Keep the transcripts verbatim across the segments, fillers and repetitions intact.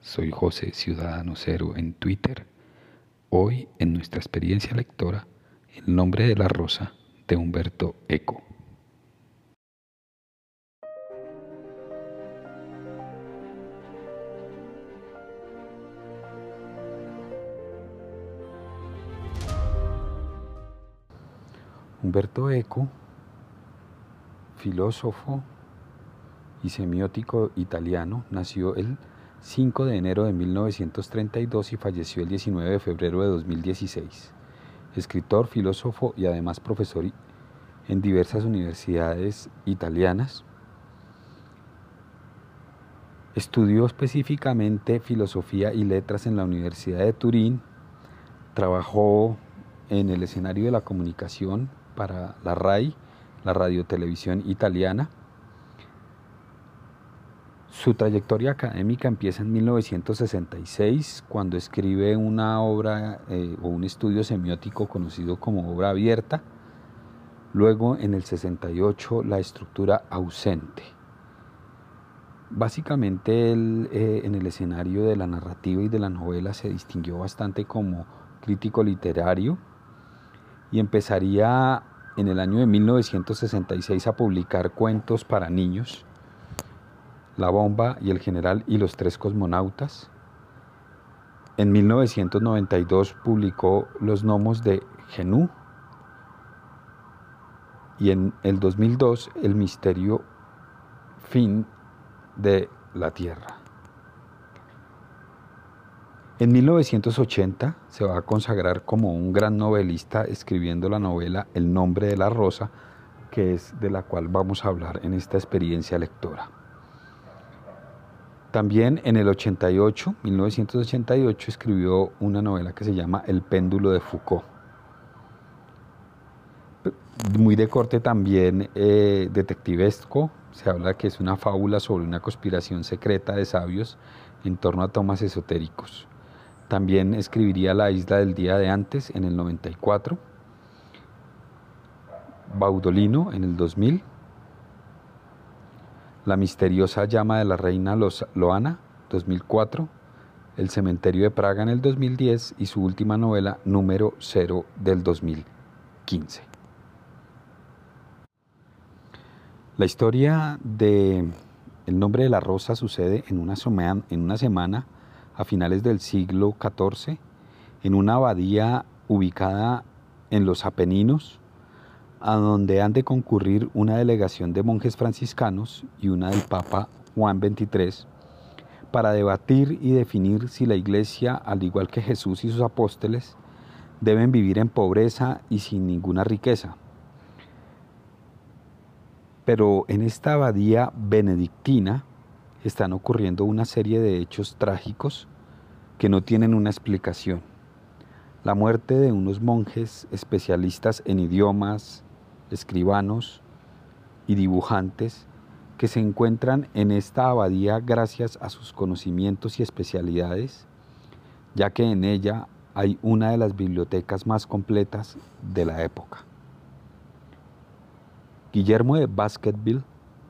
soy José Ciudadano Cero en Twitter. Hoy en nuestra experiencia lectora, El nombre de la rosa de Umberto Eco. Umberto Eco, filósofo y semiótico italiano, nació el cinco de enero de mil novecientos treinta y dos y falleció el diecinueve de febrero de dos mil dieciséis. Escritor, filósofo y además profesor en diversas universidades italianas. Estudió específicamente filosofía y letras en la Universidad de Turín. Trabajó en el escenario de la comunicación para la RAI, la radiotelevisión italiana. Su trayectoria académica empieza en mil novecientos sesenta y seis, cuando escribe una obra eh, o un estudio semiótico conocido como obra abierta. Luego, en el sesenta y ocho, la estructura ausente. Básicamente, él eh, en el escenario de la narrativa y de la novela se distinguió bastante como crítico literario y empezaría en el año de mil novecientos sesenta y seis a publicar cuentos para niños, La bomba y el general y los tres cosmonautas. En mil novecientos noventa y dos publicó Los gnomos de Genú y en el dos mil dos El misterio fin de la Tierra. En mil novecientos ochenta se va a consagrar como un gran novelista escribiendo la novela El nombre de la rosa, que es de la cual vamos a hablar en esta experiencia lectora. También en el ochenta y ocho, mil novecientos ochenta y ocho, escribió una novela que se llama El péndulo de Foucault. Muy de corte también eh, detectivesco. Se habla que es una fábula sobre una conspiración secreta de sabios en torno a temas esotéricos. También escribiría La isla del día de antes en el noventa y cuatro, Baudolino en el dos mil, La misteriosa llama de la reina Loana, dos mil cuatro, El cementerio de Praga en el dos mil diez y su última novela, Número cero, del dos mil quince. La historia de El nombre de la rosa sucede en una, en una semana a finales del siglo catorce, en una abadía ubicada en los Apeninos, a donde han de concurrir una delegación de monjes franciscanos y una del Papa Juan veintitrés, para debatir y definir si la Iglesia, al igual que Jesús y sus apóstoles, deben vivir en pobreza y sin ninguna riqueza. Pero en esta abadía benedictina están ocurriendo una serie de hechos trágicos que no tienen una explicación. La muerte de unos monjes especialistas en idiomas, escribanos y dibujantes que se encuentran en esta abadía gracias a sus conocimientos y especialidades, ya que en ella hay una de las bibliotecas más completas de la época. Guillermo de Baskerville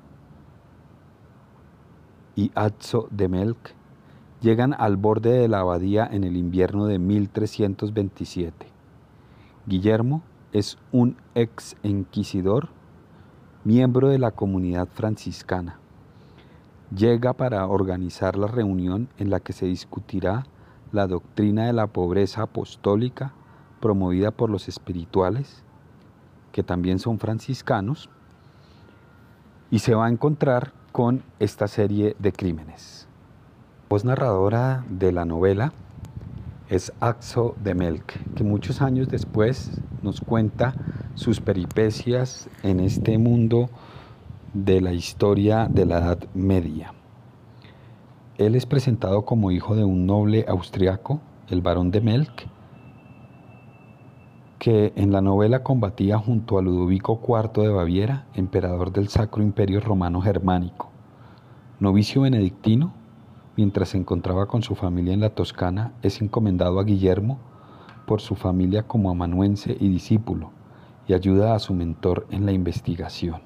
y Azzo de Melk llegan al borde de la abadía en el invierno de mil trescientos veintisiete. Guillermo es un ex inquisidor, miembro de la comunidad franciscana. Llega para organizar la reunión en la que se discutirá la doctrina de la pobreza apostólica promovida por los espirituales, que también son franciscanos, y se va a encontrar con esta serie de crímenes. La voz narradora de la novela es Azzo de Melk, que muchos años después nos cuenta sus peripecias en este mundo de la historia de la Edad Media. Él es presentado como hijo de un noble austriaco, el barón de Melk, que en la novela combatía junto a Ludovico cuarto de Baviera, emperador del Sacro Imperio Romano Germánico. Novicio benedictino, mientras se encontraba con su familia en la Toscana, es encomendado a Guillermo por su familia como amanuense y discípulo, y ayuda a su mentor en la investigación.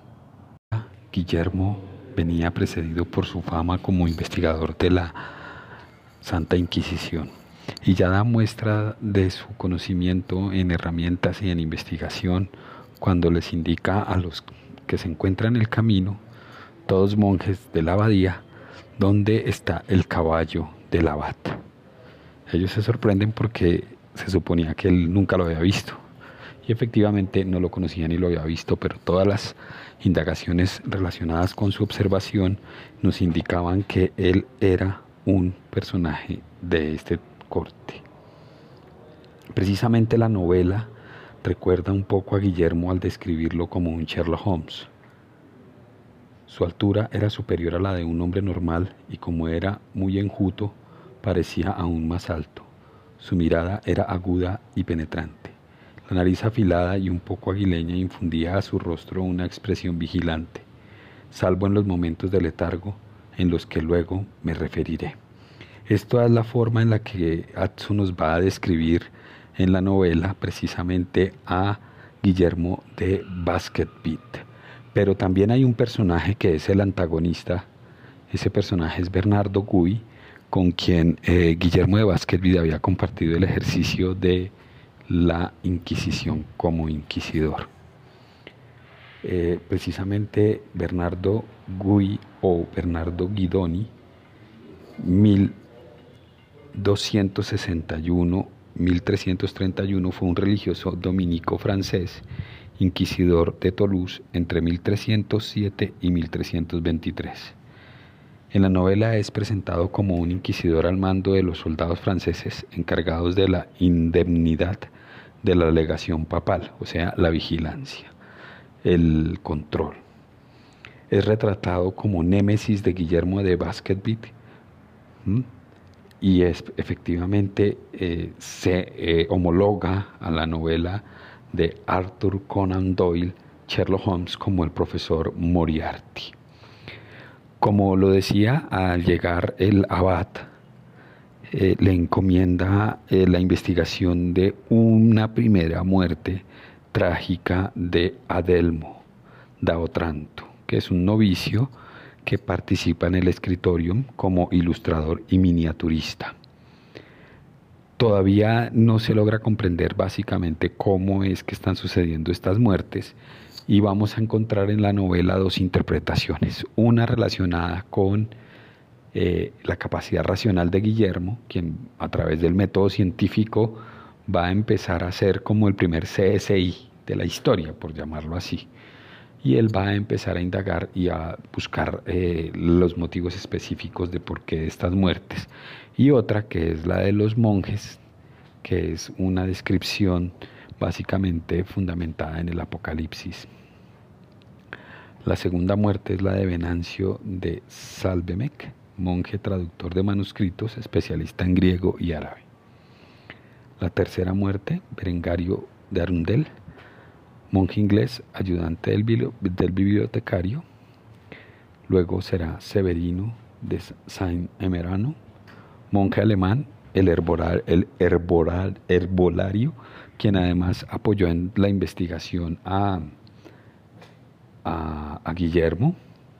Guillermo venía precedido por su fama como investigador de la Santa Inquisición. Y ya da muestra de su conocimiento en herramientas y en investigación cuando les indica a los que se encuentran en el camino, todos monjes de la abadía, dónde está el caballo del abad. Ellos se sorprenden porque se suponía que él nunca lo había visto. Y efectivamente no lo conocía ni lo había visto, pero todas las indagaciones relacionadas con su observación nos indicaban que él era un personaje de este corte. Precisamente la novela recuerda un poco a Guillermo al describirlo como un Sherlock Holmes. Su altura era superior a la de un hombre normal y como era muy enjuto, parecía aún más alto. Su mirada era aguda y penetrante. La nariz afilada y un poco aguileña infundía a su rostro una expresión vigilante, salvo en los momentos de letargo en los que luego me referiré. Esta es la forma en la que Atso nos va a describir en la novela precisamente a Guillermo de Baskerville. Pero también hay un personaje que es el antagonista. Ese personaje es Bernardo Guy, con quien eh, Guillermo de Baskerville había compartido el ejercicio de la Inquisición como inquisidor. Eh, precisamente Bernardo Guy o Bernardo Guidoni, mil doscientos sesenta y uno a mil trescientos treinta y uno, fue un religioso dominico francés, inquisidor de Toulouse entre mil trescientos siete y mil trescientos veintitrés. En la novela es presentado como un inquisidor al mando de los soldados franceses encargados de la indemnidad de la legación papal, o sea, la vigilancia, el control. Es retratado como némesis de Guillermo de Baskerville, ¿m? y es, efectivamente eh, se eh, homologa a la novela de Arthur Conan Doyle, Sherlock Holmes, como el profesor Moriarty. Como lo decía, al llegar el abad, eh, le encomienda eh, la investigación de una primera muerte trágica de Adelmo da Otranto, que es un novicio que participa en el escritorium como ilustrador y miniaturista. Todavía no se logra comprender básicamente cómo es que están sucediendo estas muertes, y vamos a encontrar en la novela dos interpretaciones, una relacionada con eh, la capacidad racional de Guillermo, quien a través del método científico va a empezar a ser como el primer C S I de la historia, por llamarlo así, y él va a empezar a indagar y a buscar eh, los motivos específicos de por qué estas muertes, y otra que es la de los monjes, que es una descripción básicamente fundamentada en el Apocalipsis. La segunda muerte es la de Venancio de Salvemec, monje traductor de manuscritos, especialista en griego y árabe. La tercera muerte, Berengario de Arundel, monje inglés, ayudante del, del bibliotecario. Luego será Severino de Saint-Emerano, monje alemán, el, herboral, el herboral, herbolario, quien además apoyó en la investigación a, a, a Guillermo.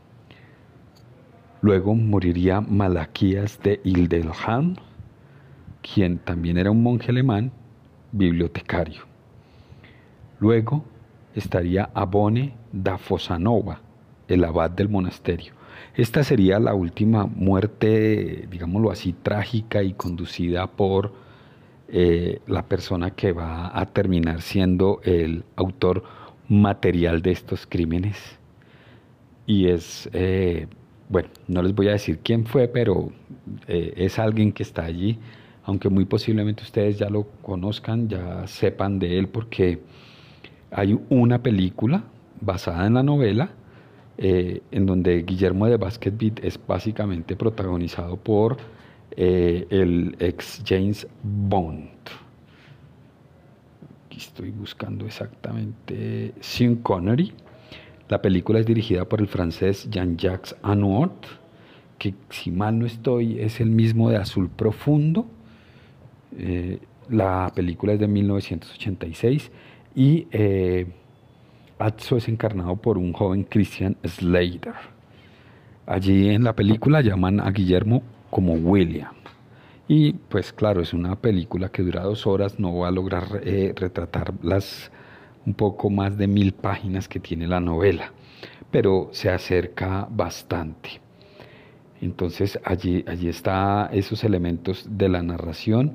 Luego moriría Malaquías de Ildelham, quien también era un monje alemán, bibliotecario. Luego estaría Abone da Fossanova, el abad del monasterio. Esta sería la última muerte, digámoslo así, trágica y conducida por eh, la persona que va a terminar siendo el autor material de estos crímenes. Y es, eh, bueno, no les voy a decir quién fue, pero eh, es alguien que está allí, aunque muy posiblemente ustedes ya lo conozcan, ya sepan de él, porque hay una película basada en la novela, Eh, en donde Guillermo de Baskerville es básicamente protagonizado por eh, el ex James Bond. Aquí estoy buscando exactamente Sean Connery. La película es dirigida por el francés Jean-Jacques Annaud, que si mal no estoy es el mismo de Azul Profundo. Eh, la película es de mil novecientos ochenta y seis y eh, Atso es encarnado por un joven Christian Slater. Allí en la película llaman a Guillermo como William Y pues claro, es una película que dura dos horas, no va a lograr eh, retratar las un poco más de mil páginas que tiene la novela, pero se acerca bastante. Entonces allí, allí está esos elementos de la narración.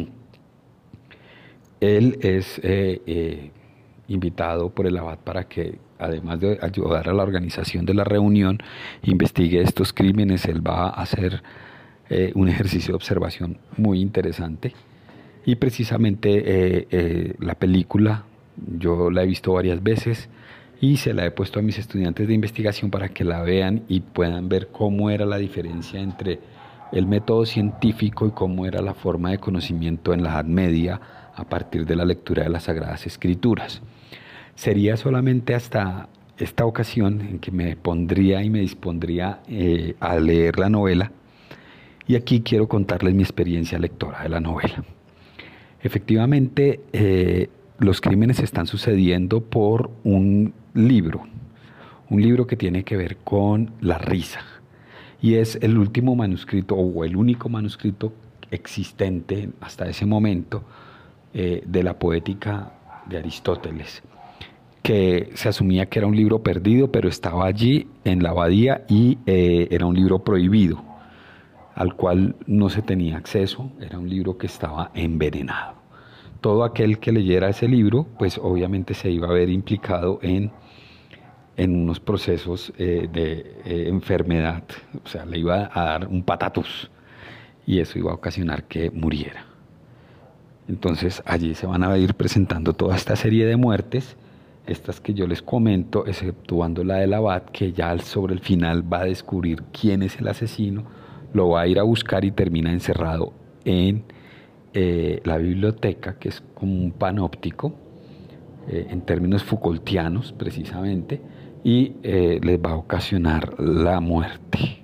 Él es eh, eh, invitado por el abad para que, además de ayudar a la organización de la reunión, investigue estos crímenes. Él va a hacer eh, un ejercicio de observación muy interesante. Y precisamente eh, eh, la película, yo la he visto varias veces y se la he puesto a mis estudiantes de investigación para que la vean y puedan ver cómo era la diferencia entre el método científico y cómo era la forma de conocimiento en la Edad Media a partir de la lectura de las Sagradas Escrituras. Sería solamente hasta esta ocasión en que me pondría y me dispondría eh, a leer la novela, y aquí quiero contarles mi experiencia lectora de la novela. Efectivamente, eh, los crímenes están sucediendo por un libro, un libro que tiene que ver con la risa, y es el último manuscrito o el único manuscrito existente hasta ese momento eh, de la poética de Aristóteles, que se asumía que era un libro perdido, pero estaba allí en la abadía y eh, era un libro prohibido, al cual no se tenía acceso, era un libro que estaba envenenado. Todo aquel que leyera ese libro, pues obviamente se iba a ver implicado en, en unos procesos eh, de eh, enfermedad, o sea, le iba a dar un patatus y eso iba a ocasionar que muriera. Entonces allí se van a ir presentando toda esta serie de muertes, estas que yo les comento, exceptuando la del abad, que ya sobre el final va a descubrir quién es el asesino, lo va a ir a buscar y termina encerrado en eh, la biblioteca, que es como un panóptico, eh, en términos Foucaultianos precisamente, y eh, les va a ocasionar la muerte.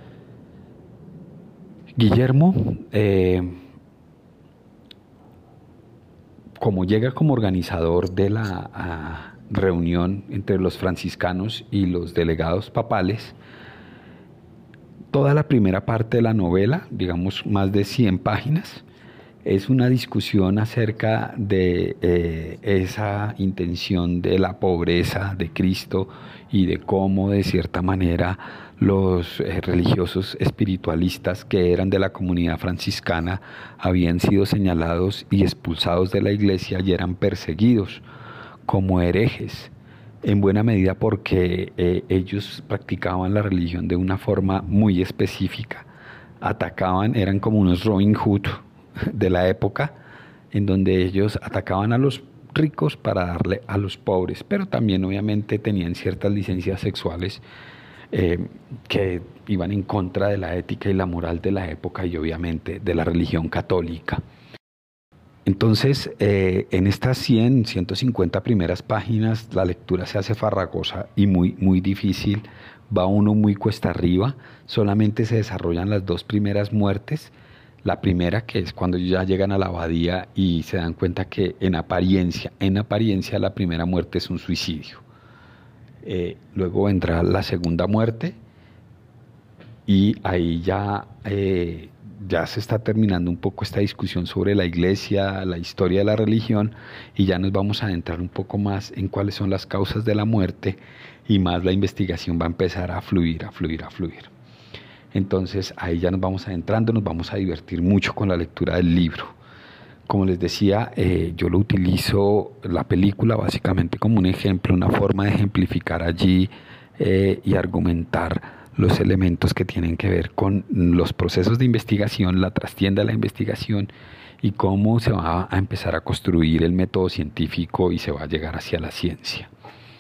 Guillermo, eh, como llega como organizador de la a, reunión entre los franciscanos y los delegados papales, toda la primera parte de la novela, digamos más de cien páginas, es una discusión acerca de eh, esa intención de la pobreza de Cristo y de cómo de cierta manera los eh, religiosos espiritualistas que eran de la comunidad franciscana habían sido señalados y expulsados de la iglesia y eran perseguidos como herejes, en buena medida porque eh, ellos practicaban la religión de una forma muy específica. Atacaban, eran como unos Robin Hood de la época, en donde ellos atacaban a los ricos para darle a los pobres, pero también obviamente tenían ciertas licencias sexuales eh, que iban en contra de la ética y la moral de la época y obviamente de la religión católica. Entonces, eh, en estas cien, ciento cincuenta primeras páginas, la lectura se hace farragosa y muy, muy difícil, va uno muy cuesta arriba, solamente se desarrollan las dos primeras muertes. La primera, que es cuando ya llegan a la abadía y se dan cuenta que en apariencia, en apariencia la primera muerte es un suicidio. Eh, luego vendrá la segunda muerte y ahí ya, eh, ya se está terminando un poco esta discusión sobre la iglesia, la historia de la religión, y ya nos vamos a adentrar un poco más en cuáles son las causas de la muerte y más la investigación va a empezar a fluir, a fluir, a fluir. Entonces ahí ya nos vamos adentrando, nos vamos a divertir mucho con la lectura del libro. Como les decía, eh, yo lo utilizo, la película básicamente como un ejemplo, una forma de ejemplificar allí eh, y argumentar los elementos que tienen que ver con los procesos de investigación, la trastienda de la investigación y cómo se va a empezar a construir el método científico y se va a llegar hacia la ciencia.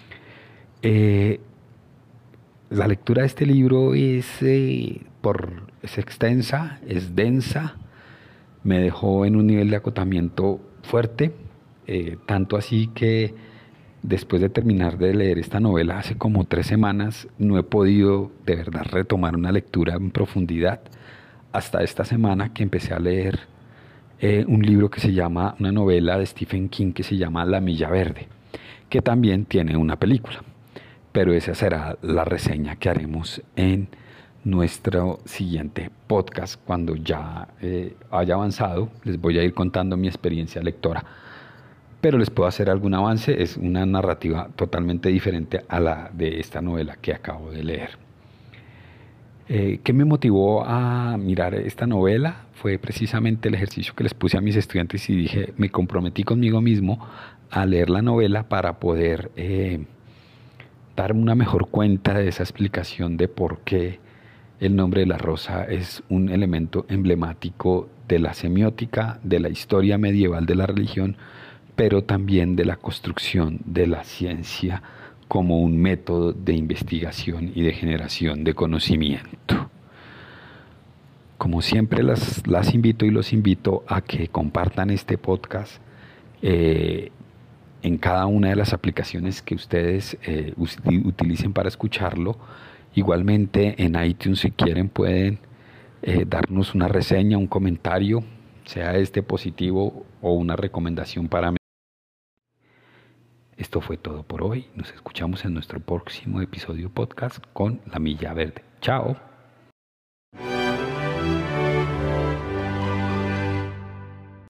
Eh, La lectura de este libro es, eh, por, es extensa, es densa, me dejó en un nivel de acotamiento fuerte, eh, tanto así que después de terminar de leer esta novela hace como tres semanas, no he podido de verdad retomar una lectura en profundidad hasta esta semana que empecé a leer eh, un libro que se llama, una novela de Stephen King que se llama La Milla Verde, que también tiene una película. Pero esa será la reseña que haremos en nuestro siguiente podcast, cuando ya eh, haya avanzado, les voy a ir contando mi experiencia lectora. Pero les puedo hacer algún avance, es una narrativa totalmente diferente a la de esta novela que acabo de leer. Eh, ¿Qué me motivó a mirar esta novela? Fue precisamente el ejercicio que les puse a mis estudiantes y dije, me comprometí conmigo mismo a leer la novela para poder eh, dar una mejor cuenta de esa explicación de por qué el nombre de la rosa es un elemento emblemático de la semiótica, de la historia medieval de la religión, pero también de la construcción de la ciencia como un método de investigación y de generación de conocimiento. Como siempre, las, las invito y los invito a que compartan este podcast eh, en cada una de las aplicaciones que ustedes eh, utilicen para escucharlo. Igualmente en iTunes, si quieren, pueden eh, darnos una reseña, un comentario, sea este positivo o una recomendación para mí. Esto fue todo por hoy. Nos escuchamos en nuestro próximo episodio podcast con La Milla Verde. Chao.